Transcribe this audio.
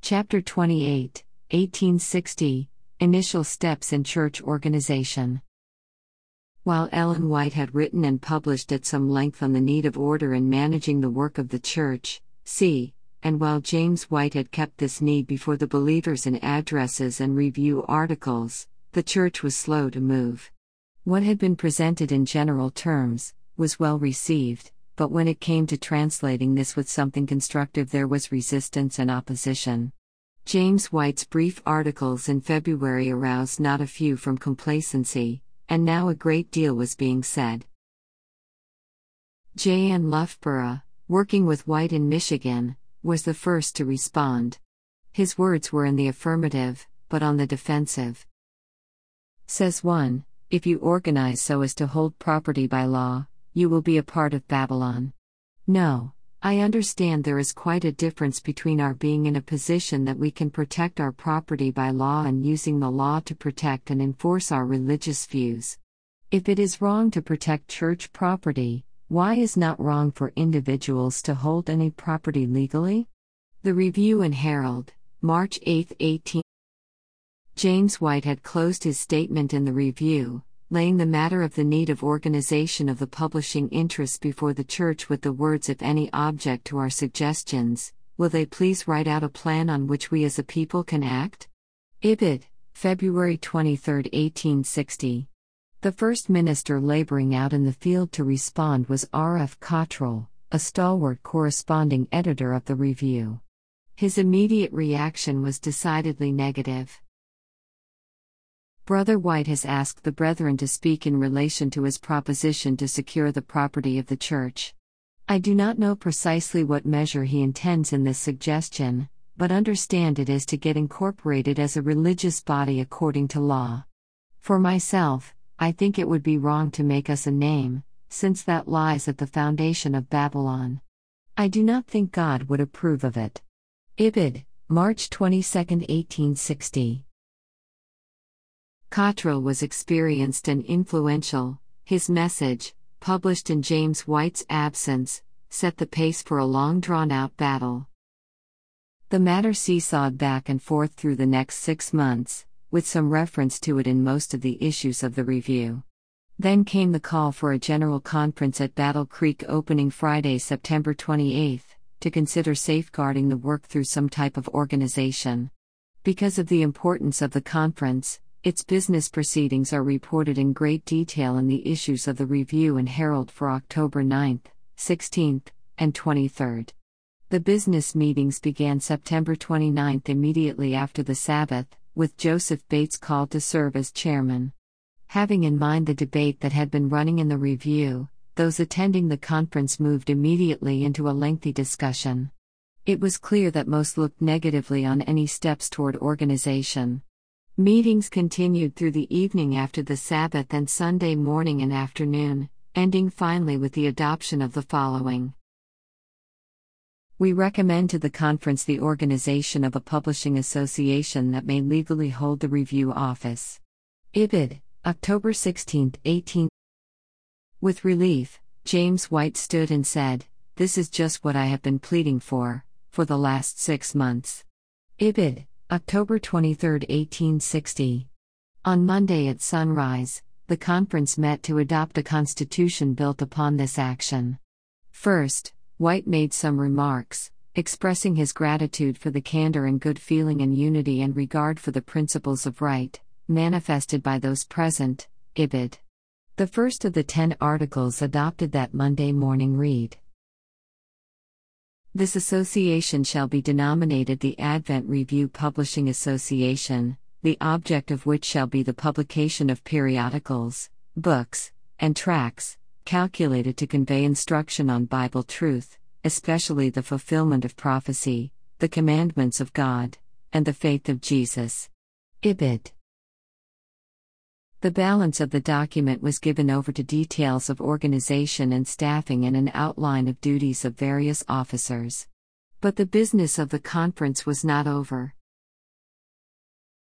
Chapter 28, 1860, Initial Steps in Church Organization. While Ellen White had written and published at some length on the need of order in managing the work of the church, and while James White had kept this need before the believers in addresses and review articles, the church was slow to move. What had been presented in general terms was well received, but when it came to translating this with something constructive, there was resistance and opposition. James White's brief articles in February aroused not a few from complacency, and now a great deal was being said. J. N. Loughborough, working with White in Michigan, was the first to respond. His words were in the affirmative, but on the defensive. Says one, "If you organize so as to hold property by law, you will be a part of Babylon. No, I understand there is quite a difference between our being in a position that we can protect our property by law and using the law to protect and enforce our religious views. If it is wrong to protect church property, why is not wrong for individuals to hold any property legally?" The Review and Herald, March 8, 18. James White had closed his statement in the Review, laying the matter of the need of organization of the publishing interests before the church with the words, "If any object to our suggestions, will they please write out a plan on which we as a people can act?" Ibid, February 23, 1860. The first minister laboring out in the field to respond was R. F. Cottrell, a stalwart corresponding editor of the Review. His immediate reaction was decidedly negative. Brother White has asked the brethren to speak in relation to his proposition to secure the property of the church. I do not know precisely what measure he intends in this suggestion, but understand it is to get incorporated as a religious body according to law. For myself, I think it would be wrong to make us a name, since that lies at the foundation of Babylon. I do not think God would approve of it. Ibid, March 22, 1860. Cottrell was experienced and influential. His message, published in James White's absence, set the pace for a long drawn-out battle. The matter seesawed back and forth through the next 6 months, with some reference to it in most of the issues of the Review. Then came the call for a general conference at Battle Creek opening Friday, September 28, to consider safeguarding the work through some type of organization. Because of the importance of the conference, its business proceedings are reported in great detail in the issues of the Review and Herald for October 9, 16, and 23. The business meetings began September 29 immediately after the Sabbath, with Joseph Bates called to serve as chairman. Having in mind the debate that had been running in the Review, those attending the conference moved immediately into a lengthy discussion. It was clear that most looked negatively on any steps toward organization. Meetings continued through the evening after the Sabbath and Sunday morning and afternoon, ending finally with the adoption of the following. We recommend to the conference the organization of a publishing association that may legally hold the Review office. Ibid, October 16, 18. With relief, James White stood and said, "This is just what I have been pleading for the last 6 months." Ibid, October 23, 1860. On Monday at sunrise, the conference met to adopt a constitution built upon this action. First, White made some remarks, expressing his gratitude for the candor and good feeling and unity and regard for the principles of right, manifested by those present. Ibid. The first of the 10 articles adopted that Monday morning read, "This association shall be denominated the Advent Review Publishing Association, the object of which shall be the publication of periodicals, books, and tracts, calculated to convey instruction on Bible truth, especially the fulfillment of prophecy, the commandments of God, and the faith of Jesus." Ibid. The balance of the document was given over to details of organization and staffing and an outline of duties of various officers. But the business of the conference was not over.